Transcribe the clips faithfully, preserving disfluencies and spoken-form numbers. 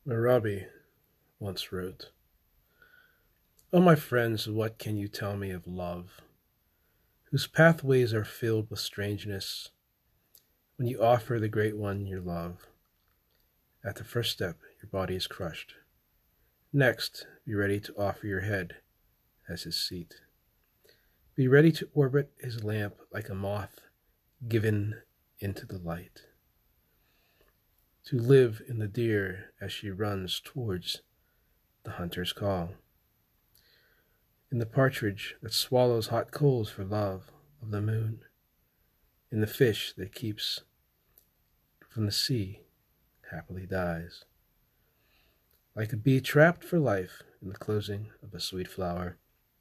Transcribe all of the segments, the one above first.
Marabi once wrote, "O my friends, what can you tell me of love, whose pathways are filled with strangeness, when you offer the great one your love? At the first step, your body is crushed. Next, be ready to offer your head as his seat. Be ready to orbit his lamp like a moth given into the light. To live in the deer as she runs towards the hunter's call. In the partridge that swallows hot coals for love of the moon. In the fish that keeps from the sea happily dies. Like a bee trapped for life in the closing of a sweet flower.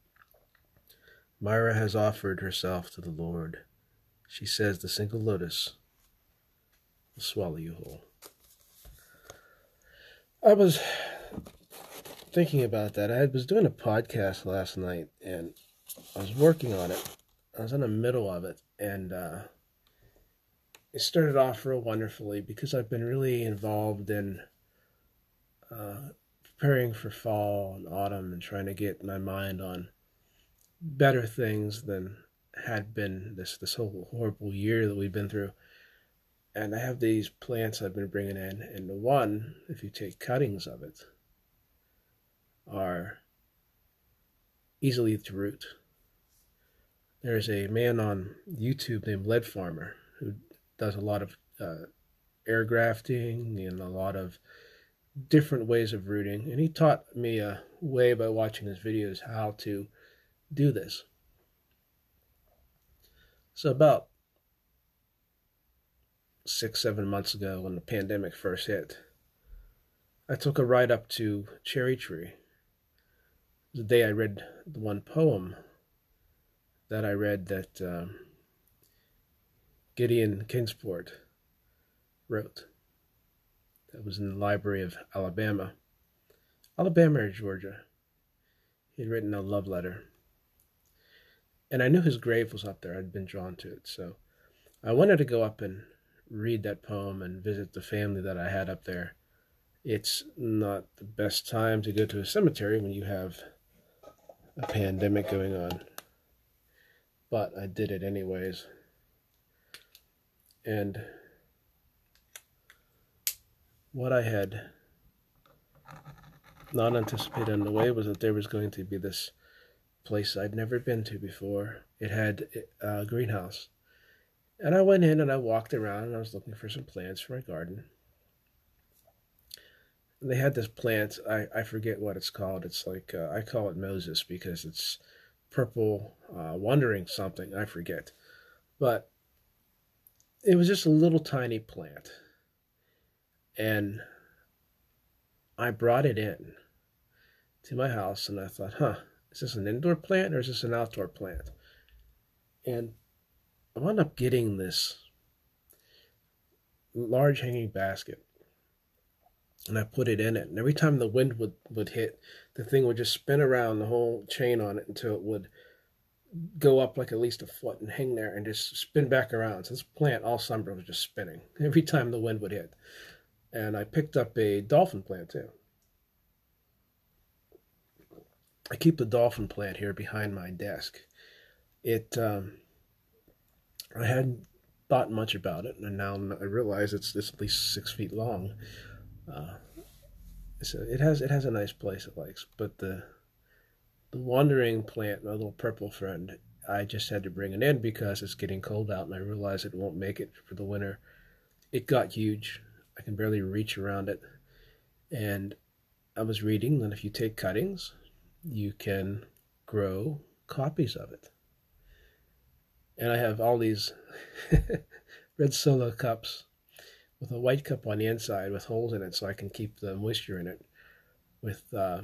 Myra has offered herself to the Lord. She says the single lotus will swallow you whole." I was thinking about that. I was doing a podcast last night, and I was working on it. I was in the middle of it, and uh, it started off real wonderfully because I've been really involved in uh, preparing for fall and autumn and trying to get my mind on better things than had been this this whole horrible year that we've been through. And I have these plants I've been bringing in, and the one, if you take cuttings of it, are easily to root. There's a man on YouTube named Lead Farmer who does a lot of uh, air grafting and a lot of different ways of rooting, and he taught me a way by watching his videos how to do this. So about six, seven months ago when the pandemic first hit, I took a ride up to Cherry Tree. It was the day I read the one poem that I read that um, Gideon Kingsport wrote. That was in the Library of Alabama. Alabama or Georgia. He had written a love letter. And I knew his grave was up there. I'd been drawn to it. So I wanted to go up and read that poem and visit the family that I had up there. It's not the best time to go to a cemetery when you have a pandemic going on, but I did it anyways. And what I had not anticipated on the way was that there was going to be this place I'd never been to before. It had a greenhouse. And I went in and I walked around and I was looking for some plants for my garden. And they had this plant, I, I forget what it's called. It's like, uh, I call it Moses because it's purple, uh, wandering something, I forget. But it was just a little tiny plant. And I brought it in to my house and I thought, huh, is this an indoor plant or is this an outdoor plant? And I wound up getting this large hanging basket, and I put it in it. And every time the wind would, would hit, the thing would just spin around the whole chain on it until it would go up like at least a foot and hang there and just spin back around. So this plant all summer was just spinning every time the wind would hit. And I picked up a dolphin plant too. I keep the dolphin plant here behind my desk. It, um, I hadn't thought much about it, and now I realize it's, it's at least six feet long. Uh, so it has it has a nice place it likes, but the the wandering plant, my little purple friend, I just had to bring it in because it's getting cold out, and I realize it won't make it for the winter. It got huge. I can barely reach around it, and I was reading that if you take cuttings, you can grow copies of it. And I have all these red Solo cups with a white cup on the inside with holes in it so I can keep the moisture in it. With uh,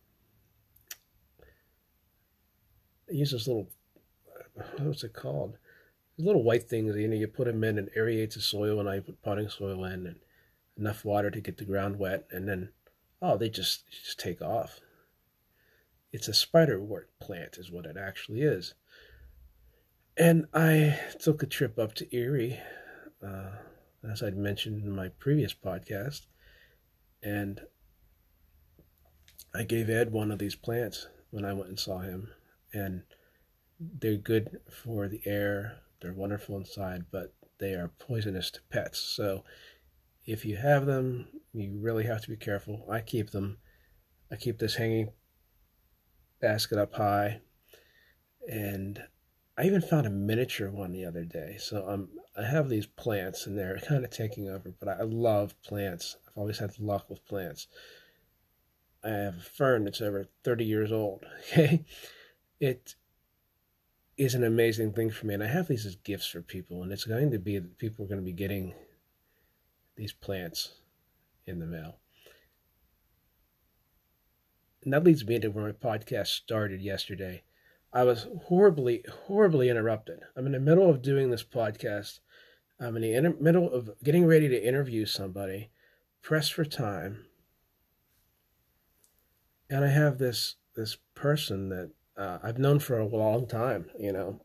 I use this little, what's it called? These little white things, you know, you put them in and aerates the soil, and I put potting soil in and enough water to get the ground wet, and then, oh, they just, just take off. It's a spiderwort plant is what it actually is. And I took a trip up to Erie, uh, as I'd mentioned in my previous podcast, and I gave Ed one of these plants when I went and saw him, and they're good for the air. They're wonderful inside, but they are poisonous to pets. So if you have them, you really have to be careful. I keep them. I keep this hanging basket up high, and I even found a miniature one the other day. So um, I have these plants, and they're kind of taking over, but I love plants. I've always had luck with plants. I have a fern that's over thirty years old. Okay, it is an amazing thing for me, and I have these as gifts for people, and it's going to be that people are going to be getting these plants in the mail. And that leads me into where my podcast started yesterday. I was horribly, horribly interrupted. I'm in the middle of doing this podcast. I'm in the inter- middle of getting ready to interview somebody, pressed for time, and I have this this person that uh, I've known for a long time, you know,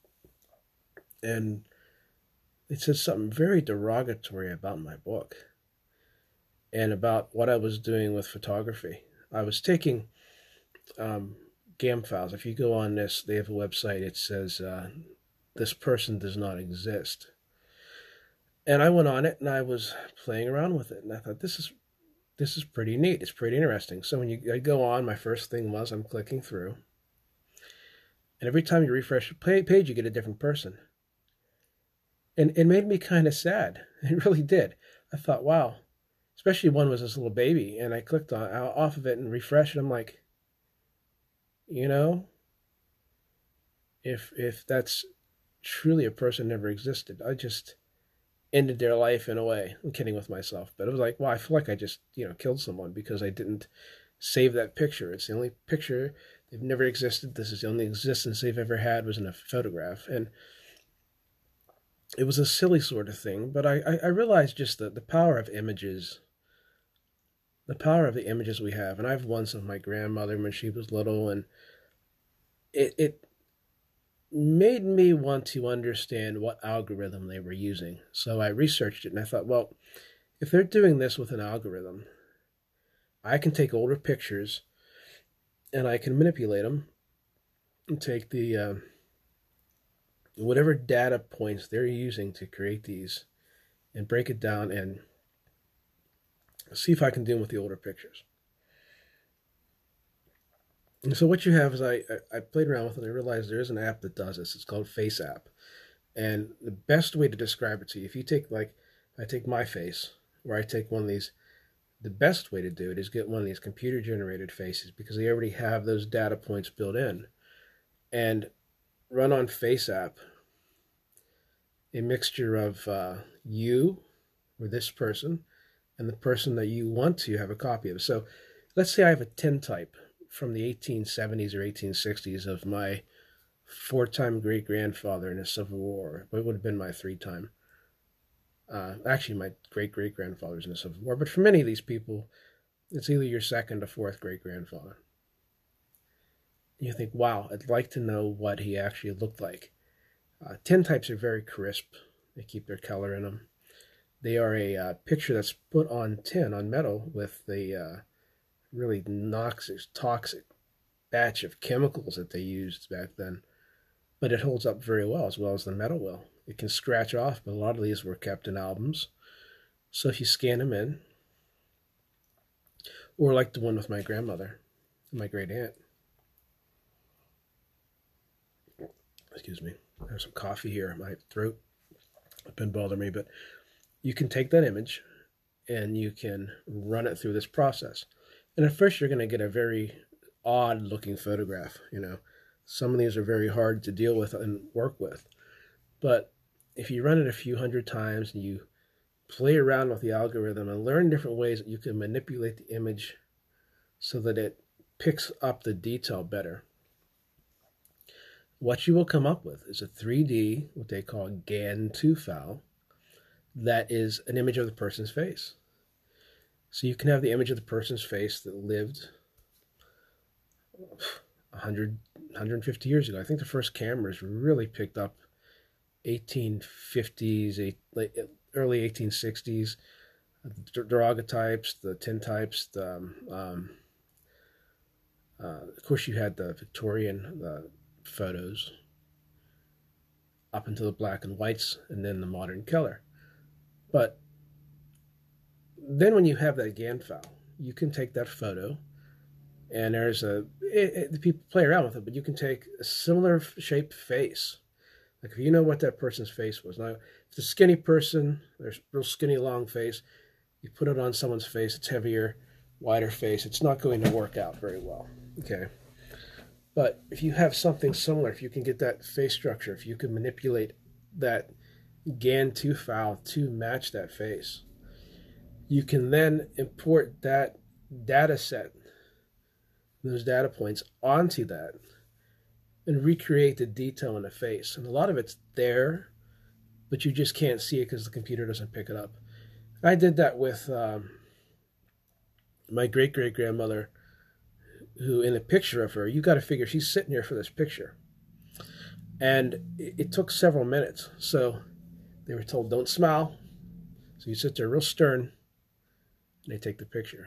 and it said something very derogatory about my book and about what I was doing with photography. I was taking um, G A M files. If you go on this, they have a website. It says uh, this person does not exist. And I went on it and I was playing around with it, and I thought this is this is pretty neat. It's pretty interesting. So when you I go on, my first thing was I'm clicking through, and every time you refresh the page, you get a different person. And it made me kind of sad. It really did. I thought, wow. Especially one was this little baby, and I clicked on off of it and refreshed, and I'm like, you know, if if that's truly a person never existed, I just ended their life in a way. I'm kidding with myself, but it was like, well, I feel like I just, you know, killed someone because I didn't save that picture. It's the only picture. They've never existed. This is the only existence they've ever had was in a photograph. And it was a silly sort of thing, but I, I realized just the, the power of images, the power of the images we have. And I have ones of my grandmother when she was little, and it, it made me want to understand what algorithm they were using. So I researched it, and I thought, well, if they're doing this with an algorithm, I can take older pictures and I can manipulate them and take the uh, whatever data points they're using to create these and break it down and see if I can do them with the older pictures. And so what you have is I, I, I played around with it, and I realized there is an app that does this. It's called FaceApp. And the best way to describe it to you, if you take, like, I take my face, or I take one of these, the best way to do it is get one of these computer-generated faces, because they already have those data points built in. And run on FaceApp a mixture of uh, you, or this person, and the person that you want to have a copy of. So let's say I have a tintype from the eighteen seventies or eighteen sixties of my four-time great-grandfather in the Civil War. It would have been my three-time. Uh, actually, my great-great-grandfather's in the Civil War. But for many of these people, it's either your second or fourth great-grandfather. You think, wow, I'd like to know what he actually looked like. Uh, tintypes are very crisp. They keep their color in them. They are a uh, picture that's put on tin, on metal, with the uh, really noxious, toxic batch of chemicals that they used back then. But it holds up very well, as well as the metal will. It can scratch off, but a lot of these were kept in albums. So if you scan them in, or like the one with my grandmother, my great aunt. Excuse me. I have some coffee here in my throat. It's been bothering me, but you can take that image and you can run it through this process. And at first you're going to get a very odd looking photograph. You know, some of these are very hard to deal with and work with. But if you run it a few hundred times and you play around with the algorithm and learn different ways that you can manipulate the image so that it picks up the detail better, what you will come up with is a three D, what they call G A N two file, that is an image of the person's face. So you can have the image of the person's face that lived one hundred, one hundred fifty years ago. I think the first cameras really picked up eighteen fifties, early eighteen sixties, the daguerreotypes, the tintypes, the um, Uh, of course, you had the Victorian uh, photos up into the black and whites, and then the modern color. But then when you have that GAN file, you can take that photo, and there's a, it, it, the people play around with it, but you can take a similar shaped face. Like if you know what that person's face was. Now, if it's a skinny person, there's a real skinny, long face, you put it on someone's face, it's heavier, wider face, it's not going to work out very well, okay? But if you have something similar, if you can get that face structure, if you can manipulate that GAN two file to match that face, you can then import that data set, those data points, onto that and recreate the detail in the face. And a lot of it's there, but you just can't see it because the computer doesn't pick it up. I did that with um, my great-great-grandmother, who in a picture of her, you got to figure she's sitting here for this picture. And it, it took several minutes. So they were told, don't smile. So you sit there real stern, and they take the picture.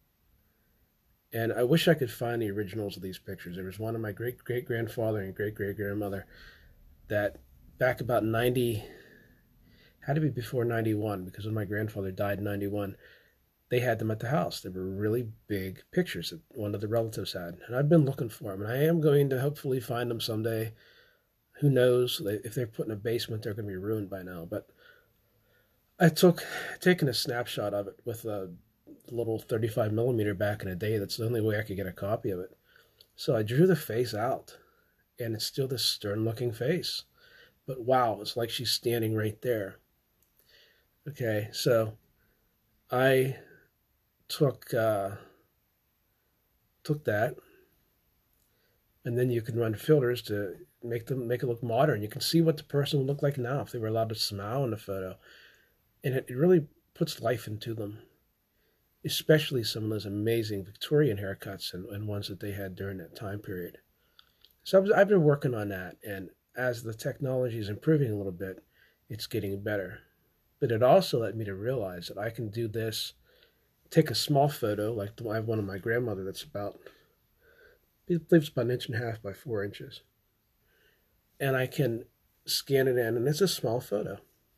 And I wish I could find the originals of these pictures. There was one of my great-great-grandfather and great-great-grandmother that back about ninety, had to be before ninety-one, because when my grandfather died in ninety-one, they had them at the house. They were really big pictures that one of the relatives had. And I've been looking for them, and I am going to hopefully find them someday. Who knows? If they're put in a basement, they're going to be ruined by now. But I took, taken a snapshot of it with a little thirty-five millimeter back in the day. That's the only way I could get a copy of it. So I drew the face out, and it's still this stern-looking face. But wow, it's like she's standing right there. Okay, so I took uh, took that, and then you can run filters to make them make it look modern. You can see what the person would look like now if they were allowed to smile in the photo, and it, it really puts life into them. Especially some of those amazing Victorian haircuts and, and ones that they had during that time period. So I was, I've been working on that, and as the technology is improving a little bit, it's getting better. But it also led me to realize that I can do this, take a small photo, like the, I have one of my grandmother that's about, I believe it's about an inch and a half by four inches. And I can scan it in, and it's a small photo.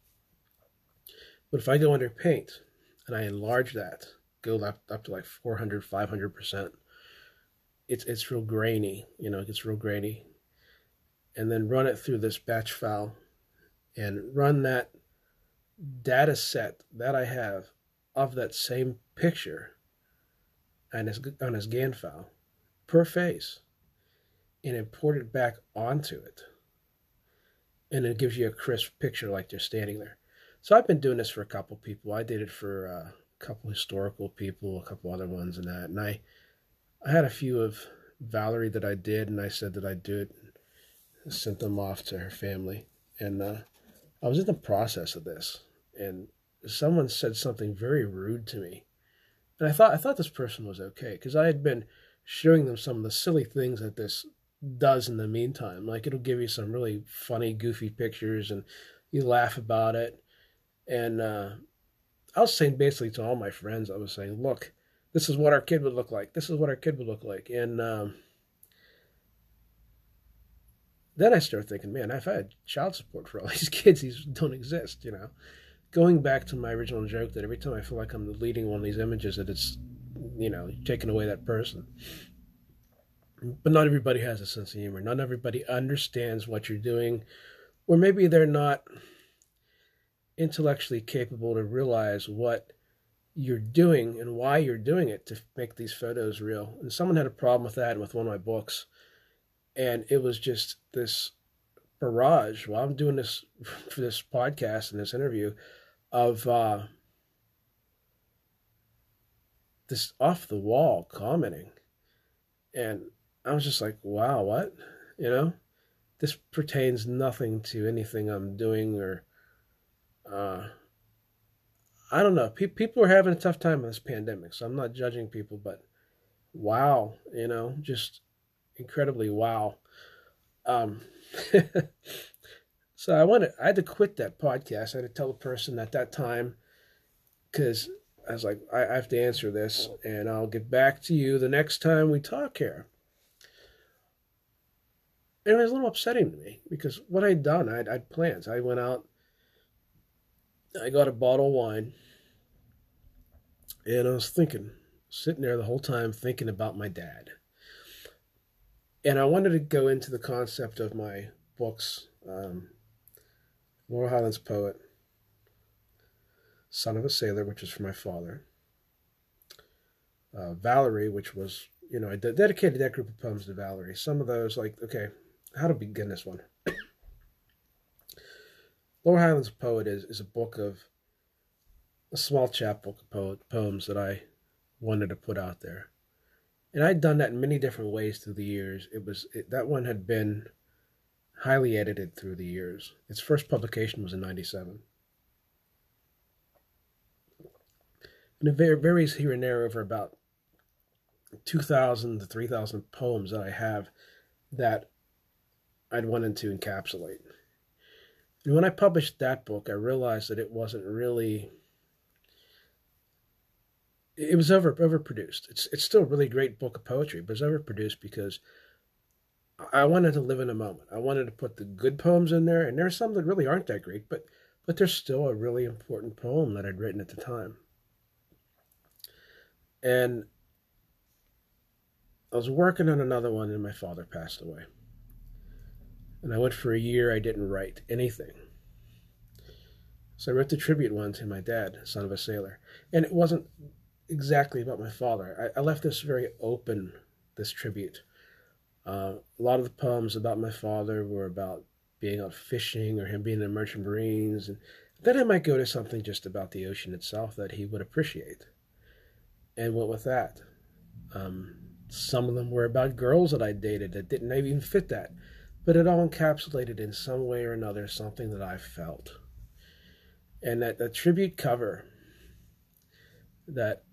But if I go under paint and I enlarge that, go up, up to like four hundred, five hundred percent. It's, it's real grainy, you know, it gets real grainy. And then run it through this batch file and run that data set that I have of that same picture and his, on his GAN file per face and import it back onto it. And it gives you a crisp picture like they're standing there. So I've been doing this for a couple people. I did it for uh, couple historical people, a couple other ones and that. And I, I had a few of Valerie that I did, and I said that I'd do it, and sent them off to her family. And uh, I was in the process of this, and someone said something very rude to me. And I thought I thought this person was okay, because I had been showing them some of the silly things that this does in the meantime. Like, it'll give you some really funny, goofy pictures, and you laugh about it. And uh, I was saying basically to all my friends, I was saying, look, this is what our kid would look like. This is what our kid would look like. And um, then I started thinking, man, if I had child support for all these kids, these don't exist, you know. Going back to my original joke that every time I feel like I'm deleting one of these images, that it's, you know, taking away that person. But not everybody has a sense of humor. Not everybody understands what you're doing. Or maybe they're not intellectually capable to realize what you're doing and why you're doing it to make these photos real. And someone had a problem with that with one of my books. And it was just this barrage while I'm doing this for this podcast and this interview of uh, this off-the-wall commenting. And I was just like, wow, what? You know? This pertains nothing to anything I'm doing or Uh, I don't know. Pe- people are having a tough time in this pandemic, so I'm not judging people, but wow, you know, just incredibly wow. Um, so I wanted, I had to quit that podcast. I had to tell the person at that time, because I was like, I, I have to answer this, and I'll get back to you the next time we talk here. And it was a little upsetting to me because what I'd done, I'd, I'd plans. I went out, I got a bottle of wine, and I was thinking, sitting there the whole time thinking about my dad. And I wanted to go into the concept of my books, um, Laurel Highlands Poet, Son of a Sailor, which was for my father, uh, Valerie, which was, you know, I dedicated that group of poems to Valerie. Some of those, like, okay, how to begin this one? Laurel Highlands Poet is, is a book of, a small chapbook of poet, poems that I wanted to put out there. And I'd done that in many different ways through the years. It was it, that one had been highly edited through the years. Its first publication was in ninety-seven. And it varies here and there over about two thousand to three thousand poems that I have that I'd wanted to encapsulate. And when I published that book, I realized that it wasn't really, it was over overproduced. It's it's still a really great book of poetry, but it's overproduced because I wanted to live in a moment. I wanted to put the good poems in there, and there are some that really aren't that great, but but there's still a really important poem that I'd written at the time. And I was working on another one, and my father passed away. And I went for a year, I didn't write anything. So I wrote the tribute one to my dad, Son of a Sailor. And it wasn't exactly about my father. I, I left this very open, this tribute. Uh, a lot of the poems about my father were about being out fishing or him being in the Merchant Marines. And then I might go to something just about the ocean itself that he would appreciate. And went with that. Um, some of them were about girls that I dated that didn't even fit that. But it all encapsulated in some way or another something that I felt. And that, that tribute cover, that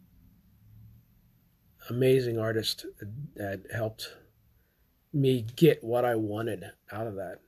amazing artist that helped me get what I wanted out of that,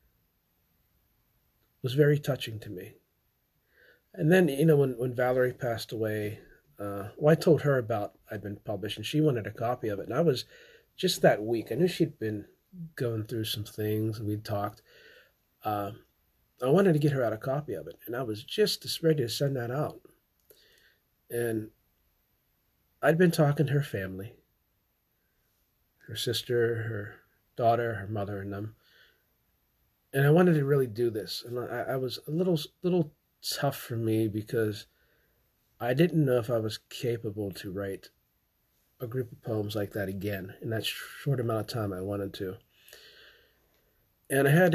was very touching to me. And then, you know, when, when Valerie passed away, uh, well, I told her about I'd been published, and she wanted a copy of it. And I was just that week, I knew she'd been going through some things, and we'd talked. Uh, I wanted to get her out a copy of it, and I was just ready to send that out. And I'd been talking to her family, her sister, her daughter, her mother, and them. And I wanted to really do this. And I, I was a little, little tough for me because I didn't know if I was capable to write a group of poems like that again in that short amount of time I wanted to. And I had,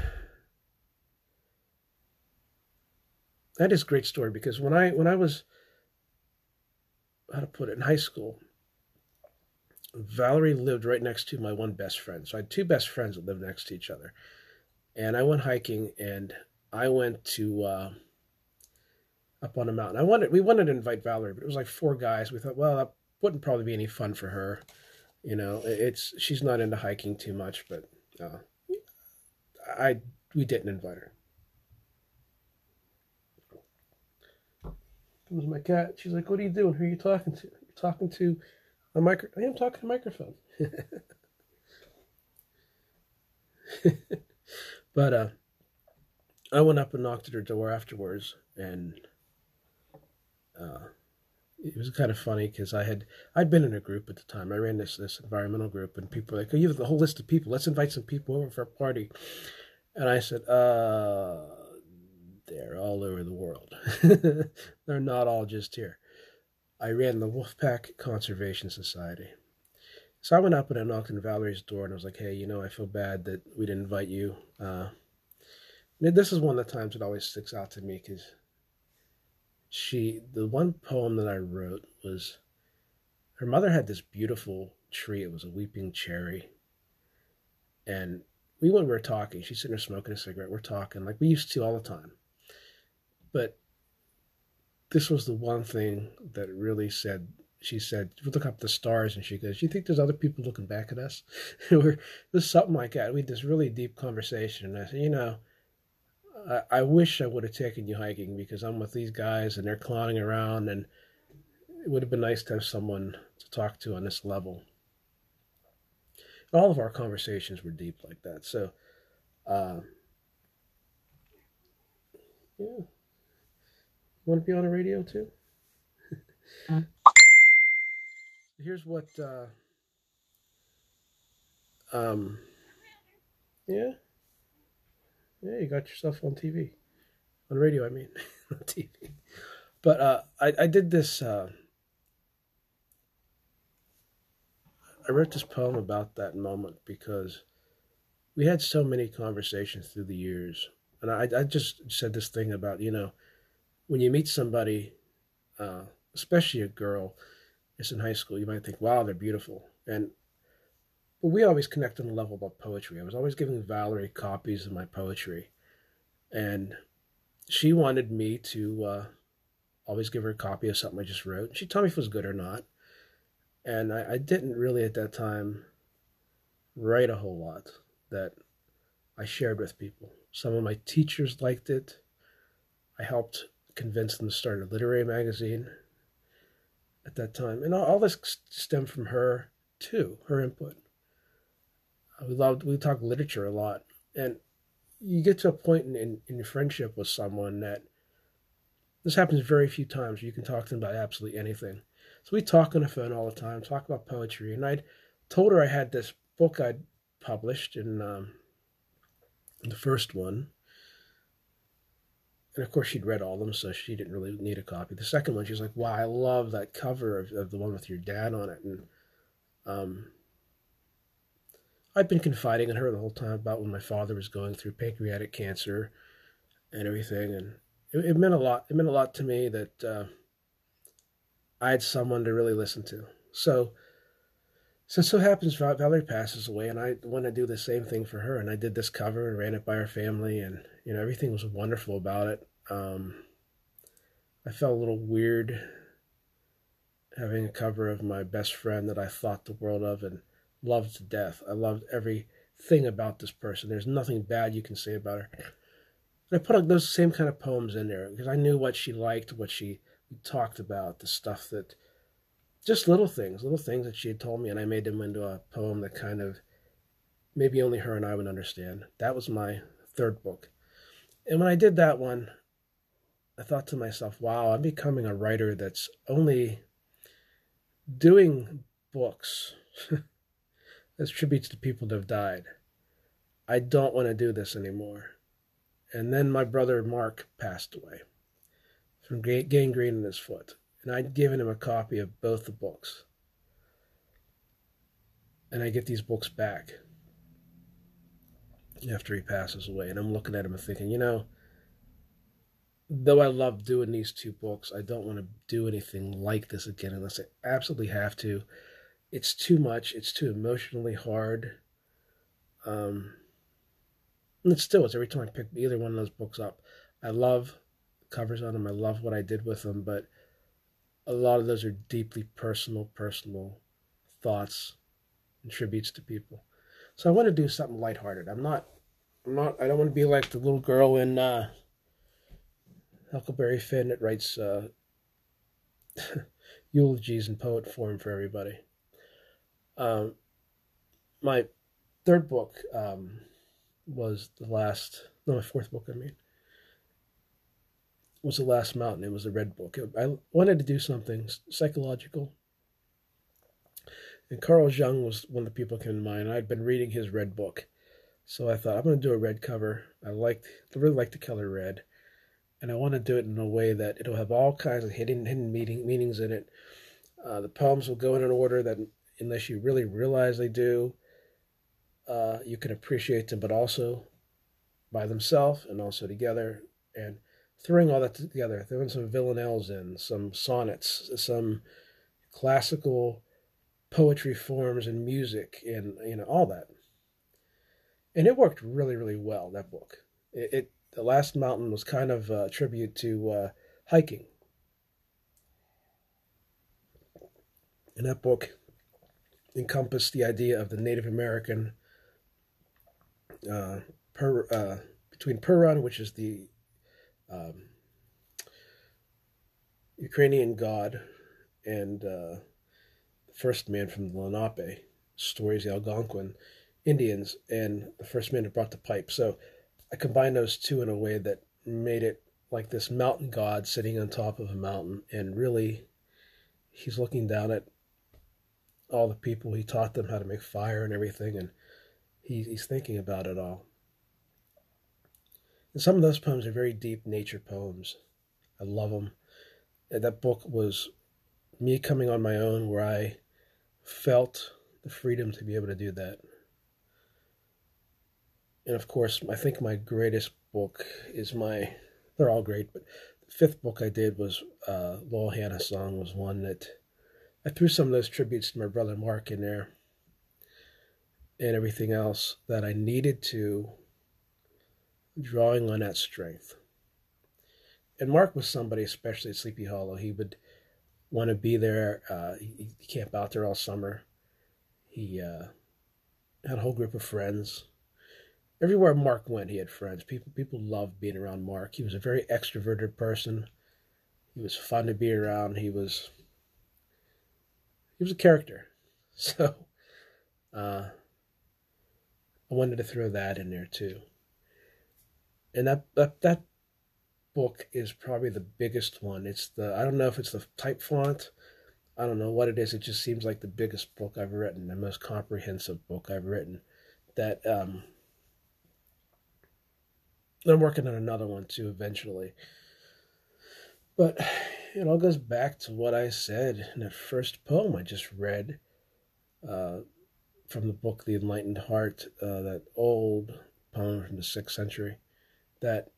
I had this great story because when I when I was, how to put it, in high school, Valerie lived right next to my one best friend. So I had two best friends that lived next to each other. And I went hiking, and I went to uh, up on a mountain. I wanted we wanted to invite Valerie, but it was like four guys. We thought, well, that wouldn't probably be any fun for her. You know, it's she's not into hiking too much, but uh, I we didn't invite her. Comes my cat. She's like, "What are you doing? Who are you talking to? You're talking to a micro. I am talking to a microphone." But uh, I went up and knocked at her door afterwards, and uh, it was kind of funny because I had I'd been in a group at the time. I ran this this environmental group, and people were like, "Oh, you have the whole list of people. Let's invite some people over for a party." And I said, "Uh, they're all over the world. They're not all just here." I ran the Wolfpack Conservation Society. So I went up and I knocked on Valerie's door, and I was like, "Hey, you know, I feel bad that we didn't invite you." Uh, this is one of the times that always sticks out to me because she, the one poem that I wrote was, her mother had this beautiful tree. It was a weeping cherry. And we, when we were talking, she's sitting there smoking a cigarette. We're talking like we used to all the time. But this was the one thing that really said, she said, we look up the stars, and she goes, "You think there's other people looking back at us?" Or there's something like that. We had this really deep conversation. And I said, you know, I, I wish I would have taken you hiking because I'm with these guys and they're clowning around, and it would have been nice to have someone to talk to on this level. All of our conversations were deep like that. So, uh, yeah, you want to be on the radio too? Here's what. Uh, um, yeah, yeah, you got yourself on T V, on radio. I mean, on T V. But uh, I, I did this. Uh, I wrote this poem about that moment because we had so many conversations through the years, and I, I just said this thing about you know when you meet somebody, uh, especially a girl, it's in high school, you might think, wow, they're beautiful, and but we always connect on the level about poetry. I was always giving Valerie copies of my poetry, and she wanted me to uh, always give her a copy of something I just wrote. She'd tell me if it was good or not, and I, I didn't really at that time write a whole lot that I shared with people. Some of my teachers liked it. I helped convince them to start a literary magazine at that time. And all, all this stemmed from her, too, her input. We loved, we talked literature a lot. And you get to a point in, in, in your friendship with someone that this happens very few times where you can talk to them about absolutely anything. So we talk on the phone all the time, talk about poetry. And I told her I had this book I'd published in um, the first one. And of course, she'd read all of them, so she didn't really need a copy. The second one, she was like, wow, I love that cover of, of the one with your dad on it. And um, I'd been confiding in her the whole time about when my father was going through pancreatic cancer and everything. And it, it meant a lot. It meant a lot to me that uh, I had someone to really listen to. So, so so happens Valerie passes away, and I want to do the same thing for her. And I did this cover and ran it by her family, and you know everything was wonderful about it. Um, I felt a little weird having a cover of my best friend that I thought the world of and loved to death. I loved everything about this person. There's nothing bad you can say about her. And I put those same kind of poems in there because I knew what she liked, what she talked about, the stuff that, just little things, little things that she had told me, and I made them into a poem that kind of maybe only her and I would understand. That was my third book. And when I did that one, I thought to myself, wow, I'm becoming a writer that's only doing books as tributes to people that have died. I don't want to do this anymore. And then my brother Mark passed away from gangrene in his foot. And I'd given him a copy of both the books. And I get these books back after he passes away. And I'm looking at him and thinking, you know, though I love doing these two books, I don't want to do anything like this again unless I absolutely have to. It's too much. It's too emotionally hard. Um, and it still is every time I pick either one of those books up. I love covers on them. I love what I did with them, but a lot of those are deeply personal, personal thoughts and tributes to people. So I want to do something lighthearted. I'm not, I'm not, I don't want to be like the little girl in uh, Huckleberry Finn that writes uh, eulogies in poet form for everybody. Um, my third book um, was the last, no, my fourth book, I mean, was The Last Mountain. It was a red book. I wanted to do something psychological. And Carl Jung was one of the people who came to mind. I'd been reading his red book. So I thought, I'm going to do a red cover. I liked, I really like the color red. And I want to do it in a way that it'll have all kinds of hidden hidden meaning, meanings in it. Uh, the poems will go in an order that, unless you really realize they do, uh, you can appreciate them, but also by themselves and also together. And throwing all that together, throwing some villanelles in, some sonnets, some classical poetry forms and music, and you know all that. And it worked really, really well. That book, it, it The Last Mountain was kind of a tribute to uh, hiking, and that book encompassed the idea of the Native American uh, per, uh, between Puran, which is the um, Ukrainian god, and uh, the first man from the Lenape stories, the Algonquin Indians, and the first man who brought the pipe. So I combined those two in a way that made it like this mountain god sitting on top of a mountain, and really he's looking down at all the people. He taught them how to make fire and everything, and he, he's thinking about it all. And some of those poems are very deep nature poems. I love them. And that book was me coming on my own, where I felt the freedom to be able to do that. And of course, I think my greatest book is my, they're all great, but the fifth book I did was uh, Lowell Hannah Song was one that I threw some of those tributes to my brother Mark in there and everything else that I needed to, drawing on that strength. And Mark was somebody, especially at Sleepy Hollow, he would want to be there. Uh, he, he camped out there all summer. He uh, had a whole group of friends. Everywhere Mark went, he had friends. People people loved being around Mark. He was a very extroverted person. He was fun to be around. He was he was a character. So uh, I wanted to throw that in there too. And that, that that book is probably the biggest one. It's the I don't know if it's the type font. I don't know what it is. It just seems like the biggest book I've written, the most comprehensive book I've written. That um, I'm working on another one too eventually. But it all goes back to what I said in that first poem I just read uh, from the book The Enlightened Heart, uh, that old poem from the sixth century, that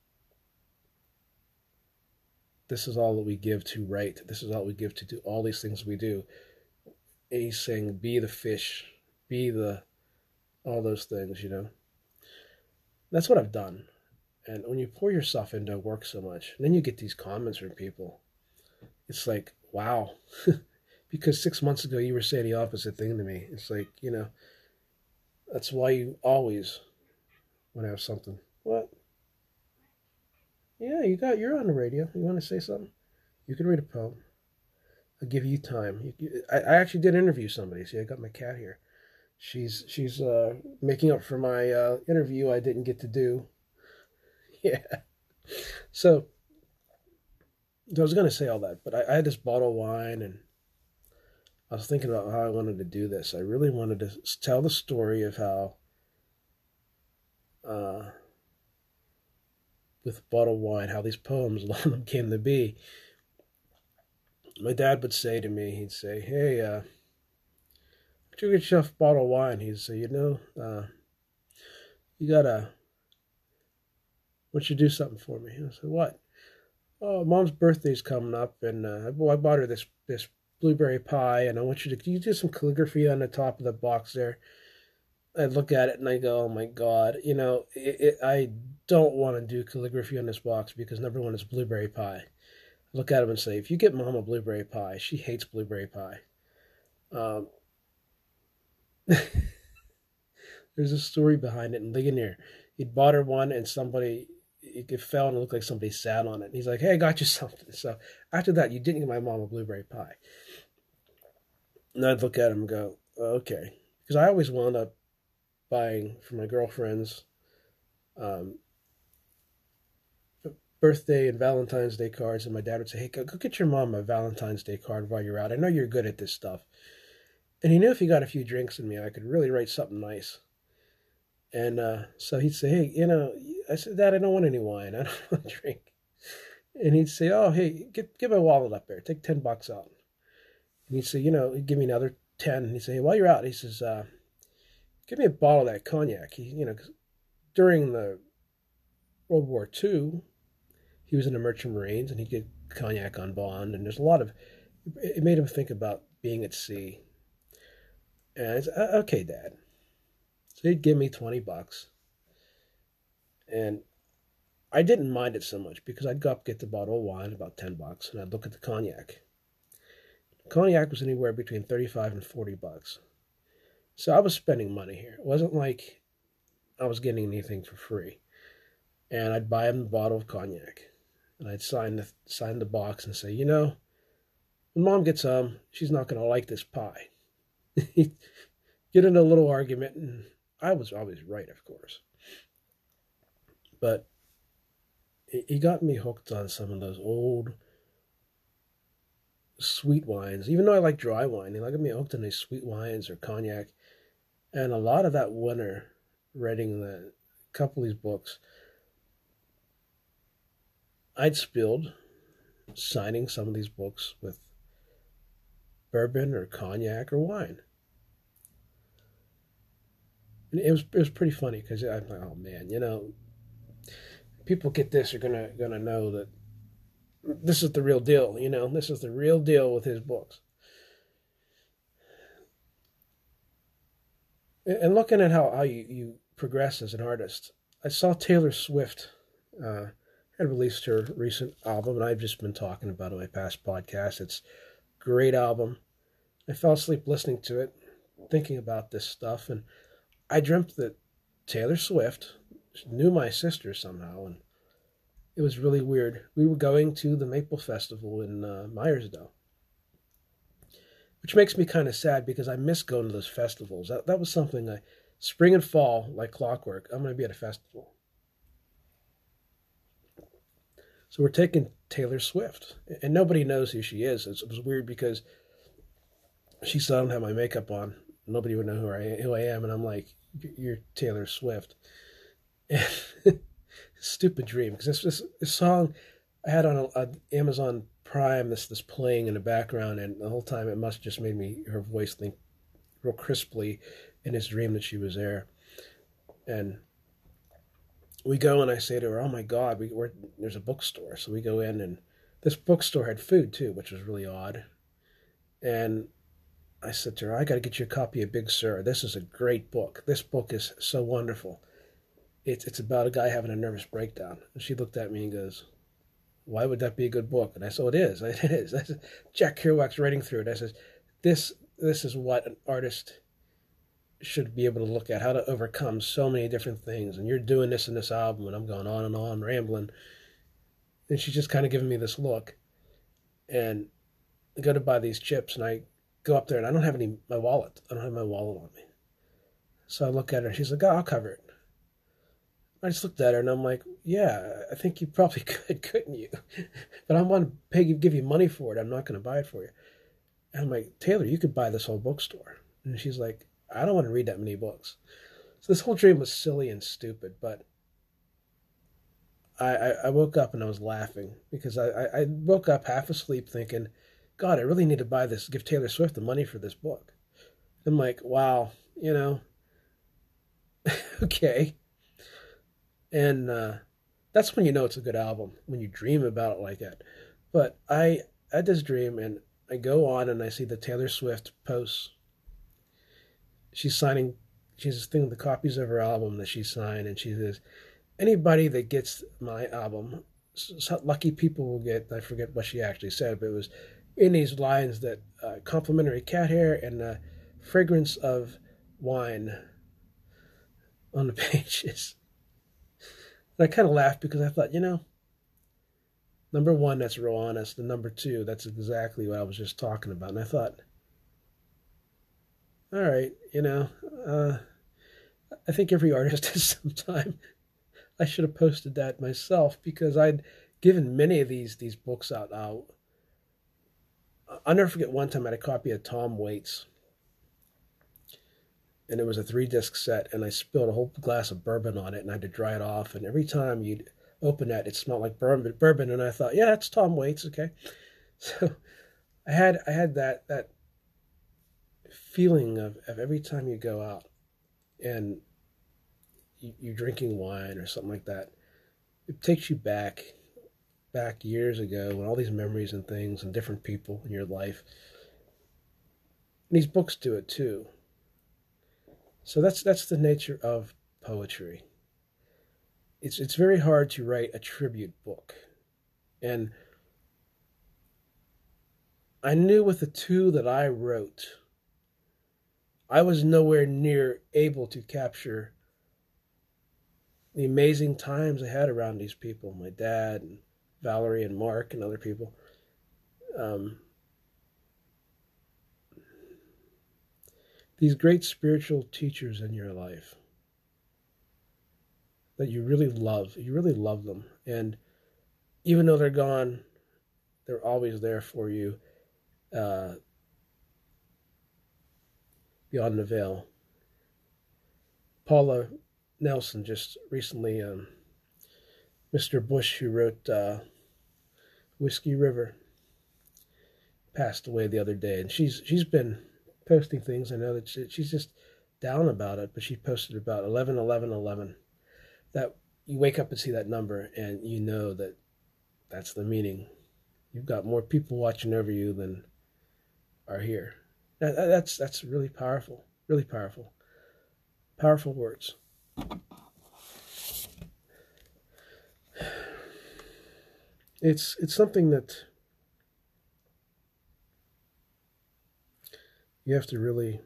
this is all that we give to write. This is all we give to do all these things we do. And he's saying, be the fish, be the, all those things, you know. That's what I've done. And when you pour yourself into work so much, and then you get these comments from people, it's like, wow. Because six months ago you were saying the opposite thing to me. It's like, you know, that's why you always want to have something. What? Yeah, you got, you're on the radio. You want to say something? You can read a poem. I'll give you time. You, you, I, I actually did interview somebody. See, I got my cat here. She's she's uh, making up for my uh, interview I didn't get to do. Yeah. So, I was going to say all that, but I, I had this bottle of wine, and I was thinking about how I wanted to do this. I really wanted to tell the story of how uh, with bottled wine, how these poems, a lot of them came to be. My dad would say to me, he'd say, hey, uh, you get yourself a bottle of wine. He'd say, you know, uh, you gotta, why don't you do something for me? I said, what? Oh, Mom's birthday's coming up, and uh, well, I bought her this, this blueberry pie, and I want you to, can you do some calligraphy on the top of the box there? I look at it and I go, oh my God, you know, it, it, I don't want to do calligraphy on this box because number one, it's blueberry pie. I look at him and say, if you get Mom a blueberry pie, she hates blueberry pie. Um, there's a story behind it in Ligonier. He'd bought her one and somebody, it fell and it looked like somebody sat on it. And he's like, hey, I got you something. So after that, you didn't get my mom a blueberry pie. And I'd look at him and go, oh, okay. Because I always wound up buying for my girlfriends um, birthday and Valentine's Day cards, and my dad would say, hey, go, go get your mom a Valentine's Day card while you're out. I know you're good at this stuff. And he knew if he got a few drinks in me, I could really write something nice. And uh, so he'd say, hey, you know, I said, Dad, I don't want any wine. I don't want to drink. And he'd say, oh, hey, get, get my wallet up there. Take ten bucks out. And he'd say, you know, he'd give me another ten. And he'd say, hey, while you're out, he says, uh, give me a bottle of that cognac. He, you know, 'cause during the World War Two, he was in the Merchant Marines, and he'd get cognac on bond. And there's a lot of, it made him think about being at sea. And I said, okay, Dad. So he'd give me twenty bucks. And I didn't mind it so much because I'd go up, get the bottle of wine, about ten bucks, and I'd look at the cognac. Cognac was anywhere between thirty-five and forty bucks. So I was spending money here. It wasn't like I was getting anything for free. And I'd buy him a bottle of cognac. And I'd sign the, sign the box and say, you know, when Mom gets home, she's not going to like this pie. get in a little argument, and I was always right, of course. But he got me hooked on some of those old sweet wines. Even though I like dry wine, he got me hooked on these sweet wines or cognac. And a lot of that winter, reading the couple of these books, I'd spilled signing some of these books with bourbon or cognac or wine. And it was it was pretty funny because I'm like, oh man, you know, people get this are gonna gonna know that this is the real deal. You know, this is the real deal with his books. And looking at how, how you, you progress as an artist, I saw Taylor Swift uh, had released her recent album, and I've just been talking about it in my past podcasts. It's a great album. I fell asleep listening to it, thinking about this stuff, and I dreamt that Taylor Swift knew my sister somehow, and it was really weird. We were going to the Maple Festival in uh, Myersdale, which makes me kind of sad because I miss going to those festivals. That, that was something I, spring and fall, like clockwork, I'm going to be at a festival. So we're taking Taylor Swift, and nobody knows who she is. It was weird because she said I don't have my makeup on. Nobody would know who I, who I am, and I'm like, you're Taylor Swift. Stupid dream, because this, this, this song I had on a, a Amazon Prime, this this playing in the background, and the whole time it must have just made me, her voice think real crisply in his dream that she was there. And we go, and I say to her, oh my God, we, we're, there's a bookstore. So we go in, and this bookstore had food too, which was really odd. And I said to her, I got to get you a copy of Big Sur. This is a great book. This book is so wonderful. It's, it's about a guy having a nervous breakdown. And she looked at me and goes, why would that be a good book? And I said, oh, it is. It is. I said, Jack Kerouac's writing through it. I said, this, this is what an artist should be able to look at, how to overcome so many different things. And you're doing this in this album, and I'm going on and on, rambling. And she's just kind of giving me this look. And I go to buy these chips, and I go up there, and I don't have any, my wallet. I don't have my wallet on me. So I look at her, and she's like, oh, I'll cover it. I just looked at her, and I'm like, yeah, I think you probably could, couldn't you? But I want to pay, give you money for it. I'm not going to buy it for you. And I'm like, Taylor, you could buy this whole bookstore. And she's like, I don't want to read that many books. So this whole dream was silly and stupid, but I, I, I woke up and I was laughing because I, I, I woke up half asleep thinking, God, I really need to buy this, give Taylor Swift the money for this book. I'm like, wow, you know, okay. And uh, that's when you know it's a good album, when you dream about it like that. But I had this dream, and I go on and I see the Taylor Swift posts. She's signing, she's thinking the copies of her album that she signed, and she says, anybody that gets my album, so lucky people will get, I forget what she actually said, but it was in these lines that uh, complimentary cat hair and the fragrance of wine on the pages. And I kind of laughed because I thought, you know, number one, that's real honest. And number two, that's exactly what I was just talking about. And I thought, all right, you know, uh, I think every artist has some time. I should have posted that myself because I'd given many of these these books out. out. I'll never forget one time I had a copy of Tom Waits. And it was a three-disc set, and I spilled a whole glass of bourbon on it, and I had to dry it off. And every time you'd open that, it smelled like bourbon. Bourbon, and I thought, yeah, that's Tom Waits, okay. So I had I had that that feeling of, of every time you go out and you, you're drinking wine or something like that, it takes you back, back years ago, when all these memories and things and different people in your life. And these books do it too. So that's that's the nature of poetry. It's it's very hard to write a tribute book. And I knew with the two that I wrote, I was nowhere near able to capture the amazing times I had around these people, my dad and Valerie and Mark and other people. Um, these great spiritual teachers in your life that you really love. You really love them. And even though they're gone, they're always there for you uh, beyond the veil. Paula Nelson just recently, um, Mister Bush, who wrote uh, Whiskey River, passed away the other day. And she's she's been posting things. I know that she, she's just down about it, but she posted about eleven eleven eleven. That you wake up and see that number and you know that that's the meaning. You've got more people watching over you than are here. That, that's that's really powerful, really powerful. Powerful words. It's it's something that you have to really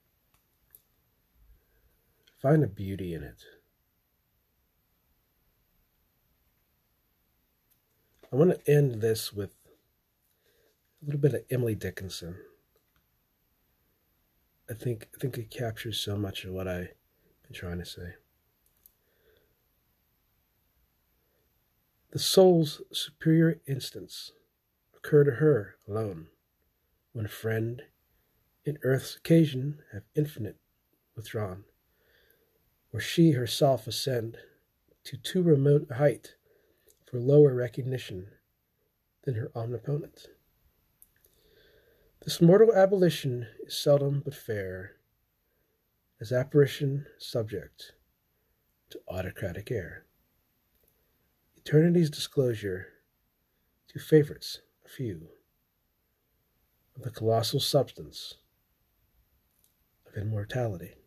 find a beauty in it. I want to end this with a little bit of Emily Dickinson. I think I think it captures so much of what I've been trying to say. The soul's superior instants occur to her alone, when a friend in earth's occasion have infinite withdrawn, or she herself ascend to too remote a height for lower recognition than her omnipotent. This mortal abolition is seldom but fair, as apparition subject to autocratic air. Eternity's disclosure to favorites a few of the colossal substance of immortality.